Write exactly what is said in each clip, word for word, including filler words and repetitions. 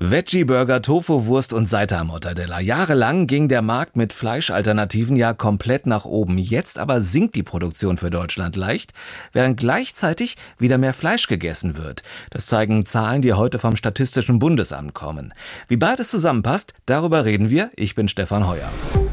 Veggie-Burger, Tofu-Wurst und Seitan-Mortadella. Jahrelang ging der Markt mit Fleischalternativen ja komplett nach oben. Jetzt aber sinkt die Produktion für Deutschland leicht, während gleichzeitig wieder mehr Fleisch gegessen wird. Das zeigen Zahlen, die heute vom Statistischen Bundesamt kommen. Wie beides zusammenpasst, darüber reden wir. Ich bin Stefan Heuer.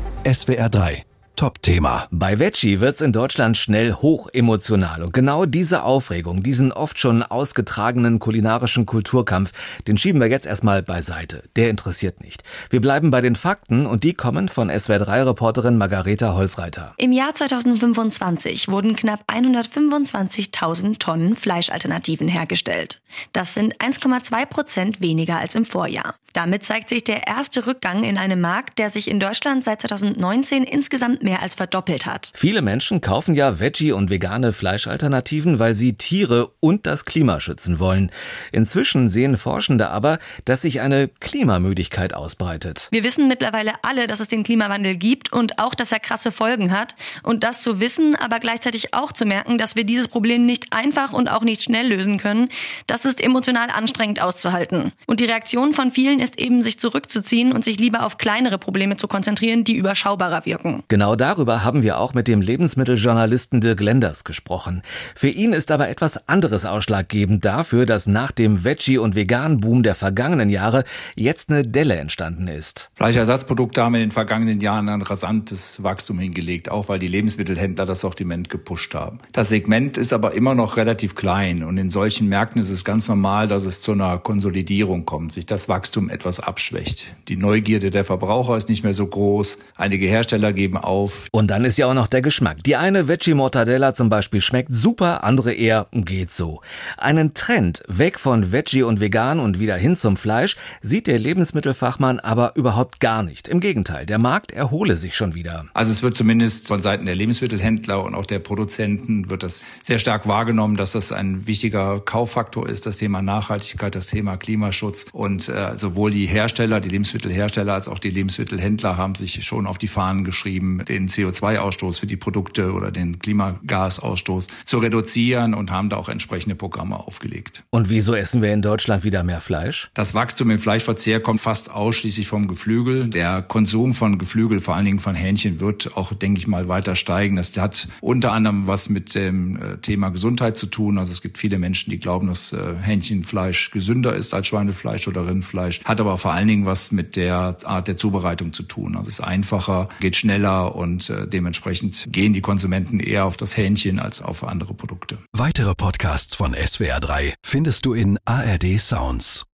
S W R drei. Top-Thema. Bei Veggie wird's in Deutschland schnell hochemotional. Und genau diese Aufregung, diesen oft schon ausgetragenen kulinarischen Kulturkampf, den schieben wir jetzt erstmal beiseite. Der interessiert nicht. Wir bleiben bei den Fakten und die kommen von S W R drei Reporterin Margareta Holzreiter. Im Jahr zweitausendfünfundzwanzig wurden knapp hundertfünfundzwanzigtausend Tonnen Fleischalternativen hergestellt. Das sind eins Komma zwei Prozent weniger als im Vorjahr. Damit zeigt sich der erste Rückgang in einem Markt, der sich in Deutschland seit zweitausendneunzehn insgesamt mehr als verdoppelt hat. Viele Menschen kaufen ja Veggie- und vegane Fleischalternativen, weil sie Tiere und das Klima schützen wollen. Inzwischen sehen Forschende aber, dass sich eine Klimamüdigkeit ausbreitet. Wir wissen mittlerweile alle, dass es den Klimawandel gibt und auch, dass er krasse Folgen hat. Und das zu wissen, aber gleichzeitig auch zu merken, dass wir dieses Problem nicht einfach und auch nicht schnell lösen können, das ist emotional anstrengend auszuhalten. Und die Reaktion von vielen ist eben, sich zurückzuziehen und sich lieber auf kleinere Probleme zu konzentrieren, die überschaubarer wirken. Genau darüber haben wir auch mit dem Lebensmitteljournalisten Dirk Lenders gesprochen. Für ihn ist aber etwas anderes ausschlaggebend dafür, dass nach dem Veggie- und Vegan-Boom der vergangenen Jahre jetzt eine Delle entstanden ist. Fleischersatzprodukte haben in den vergangenen Jahren ein rasantes Wachstum hingelegt, auch weil die Lebensmittelhändler das Sortiment gepusht haben. Das Segment ist aber immer noch relativ klein und in solchen Märkten ist es ganz normal, dass es zu einer Konsolidierung kommt, sich das Wachstum etwas abschwächt. Die Neugierde der Verbraucher ist nicht mehr so groß, einige Hersteller geben auf. Und dann ist ja auch noch der Geschmack. Die eine Veggie-Mortadella zum Beispiel schmeckt super, andere eher geht so. Einen Trend weg von Veggie und Vegan und wieder hin zum Fleisch sieht der Lebensmittelfachmann aber überhaupt gar nicht. Im Gegenteil, der Markt erhole sich schon wieder. Also es wird zumindest von Seiten der Lebensmittelhändler und auch der Produzenten wird das sehr stark wahrgenommen, dass das ein wichtiger Kauffaktor ist, das Thema Nachhaltigkeit, das Thema Klimaschutz. Und äh, sowohl die Hersteller, die Lebensmittelhersteller als auch die Lebensmittelhändler haben sich schon auf die Fahnen geschrieben, den C O zwei Ausstoß für die Produkte oder den Klimagasausstoß zu reduzieren und haben da auch entsprechende Programme aufgelegt. Und wieso essen wir in Deutschland wieder mehr Fleisch? Das Wachstum im Fleischverzehr kommt fast ausschließlich vom Geflügel. Der Konsum von Geflügel, vor allen Dingen von Hähnchen, wird auch, denke ich mal, weiter steigen. Das hat unter anderem was mit dem Thema Gesundheit zu tun. Also es gibt viele Menschen, die glauben, dass Hähnchenfleisch gesünder ist als Schweinefleisch oder Rindfleisch. Hat aber vor allen Dingen was mit der Art der Zubereitung zu tun. Also es ist einfacher, geht schneller und äh, dementsprechend gehen die Konsumenten eher auf das Hähnchen als auf andere Produkte. Weitere Podcasts von S W R drei findest du in A R D Sounds.